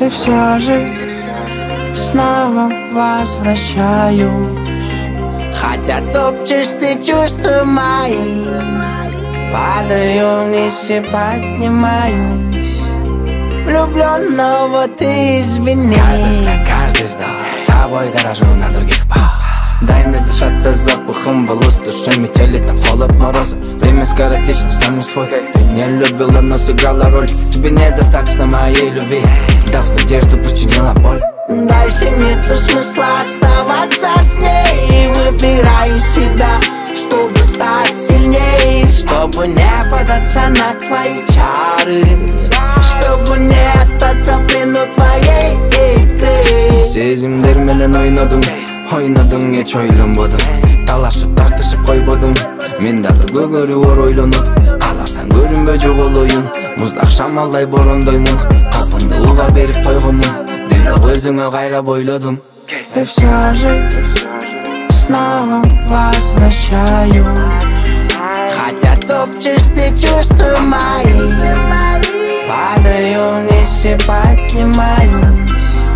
И все же снова возвращаюсь. Хотя топчешь ты чувства мои, падаю вниз и поднимаюсь. Влюбленного ты извини. Каждый взгляд, каждый вздох, тобой дорожу на других пах. Дай надышаться запахом волос, душой метели, там холод, мороза. Время скоротечно, сам не свой. Ты не любила, но сыграла роль. Тебе недостаточно моей любви, дав надежду, причинила боль. Дальше нету смысла оставаться с ней. Выбираю себя, чтобы стать сильней, чтобы не податься на твои чары, чтобы не остаться в плену твоей игры. Сезимдер менен ойнодум, ойнодуң эч ойлонбодум. Талашып тартышып койбодум, мен дагы көгөрүп ор ойлонуп. Кааласаң көрүнбө жоголоюн, муздак шамалдай борондоймун. Калпымды уга берип тойгонмун, бирок өзүңө кайрап ойлодум. И все же снова возвращаюсь. Хотя топчешь ты чувства мои, падаю вниз и поднимаюсь.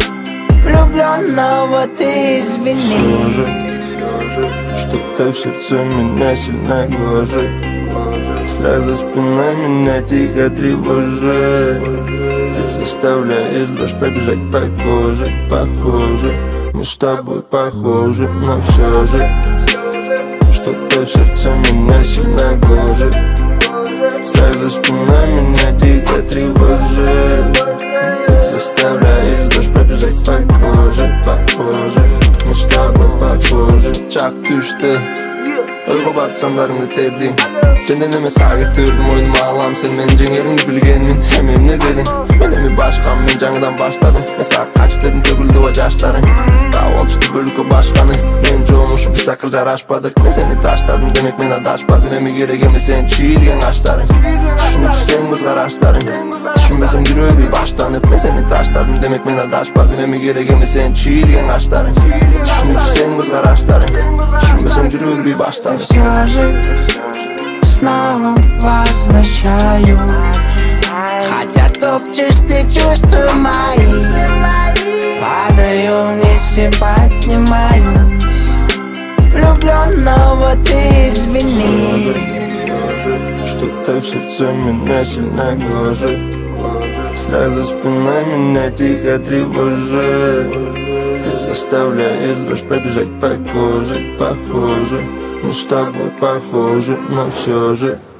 Влюбленного ты извини. Что-то в сердце меня сильно гложет, сразу спина меня тихо тревожит. Ты заставляешь дрожь пробежать по коже. Похоже, мы с тобой похожи, но все же что-то в сердце меня сильно гложет, сразу спина меня тихо тревожит. Ты заставляешь дрожь пробежать по коже. Похоже, мы с тобой похожи. Çak düştü, Uyku batsanlarını terdim. Senden emez sağa getirdim oyunuma ağlam. Sen men jengeringni bilgenmin, hemem ne dedin? Men emi başkan, men жаңыдан başladım. Men sağa kaç dedim, töküldü o jaşlarım. Dağ oluştu bölükü başkanı. Men joğumuşup biz takıl jaraşpadık. Men seni taşladım, demek men adaşpadım. Emi gerek emes sen çiğilgen kaşların. Düşünüksü sen kız karaşların. Düşünmesem yürüyü başlanıp. Men seni taşladım, demek men adaşpadım. Emi gerek emes sen çiğilgen kaşların. Düşünüksü sen kız karaşların. Düşünmesem yürüyü başlanıp. Все же снова возвращаюсь. Хотя топчешь ты чувства мои, падаю вниз и поднимаюсь. Влюбленного ты извини. Что-то в сердце меня сильно гложет, сразу спина меня тихо тревожит. Ты заставляешь дрожь пробежать по коже. Похоже, мы с тобой похожи, но все же